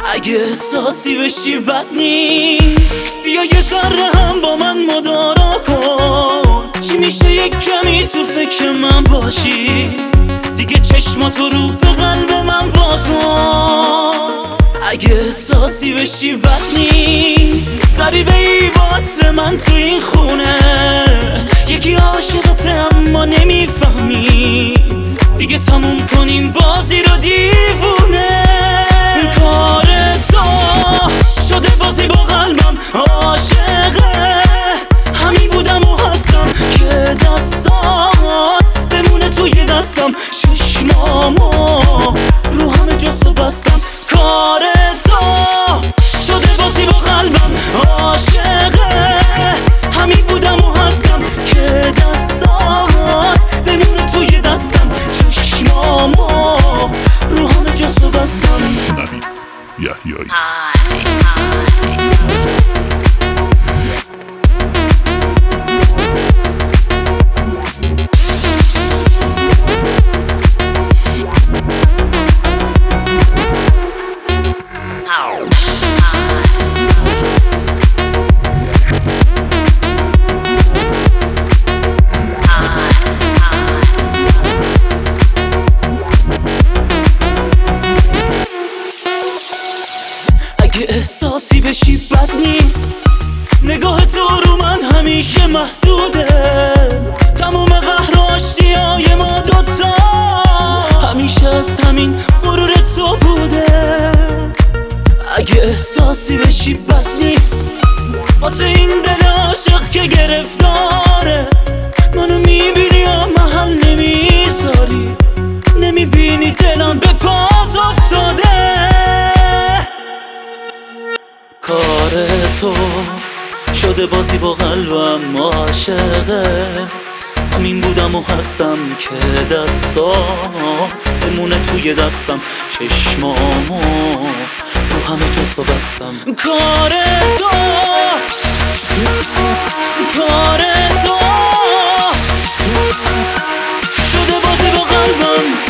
اگه احساسی بشی بد نیست، بیا یه ذره هم با من مدارا کن. چی میشه یک کمی تو فکر من باشی، دیگه چشماتو رو به قلب من واکن. اگه احساسی بشی بد نیست، غریبه ای با عطر من تو این خونه. یکی عاشقته اما نمیفهمی، دیگه تموم کنیم بازی رو دیوونه. کار تو شده بازی با قلبم، عاشقه همین بودم و هستم که دستات بمونه توی دستم. چشمامو رو همه جستو بستم. کار تو شده بازی با قلبم، عاشقه همین بودم و هستم که دستات بمونه توی دستم. چشمامو رو همه جستو بستم. نوید یحیایی. اگه احساسی بشی بد نی، نگاه تو رو من همیشه محدوده. تموم قهر و آشتیای ما دوتا همیشه از همین غرور تو بوده. اگه احساسی بشی بد نی، واسه این دل عاشق که گرفتاره. منو میبینی یا محل نمیذاری، نمیبینی دلم به پات افتاده. کار تو شده بازی با قلبم، عاشقه همین بودم و هستم که دستات بمونه توی دستم. چشمامو رو همه جستو بستم. کار تو شده بازی با قلبم،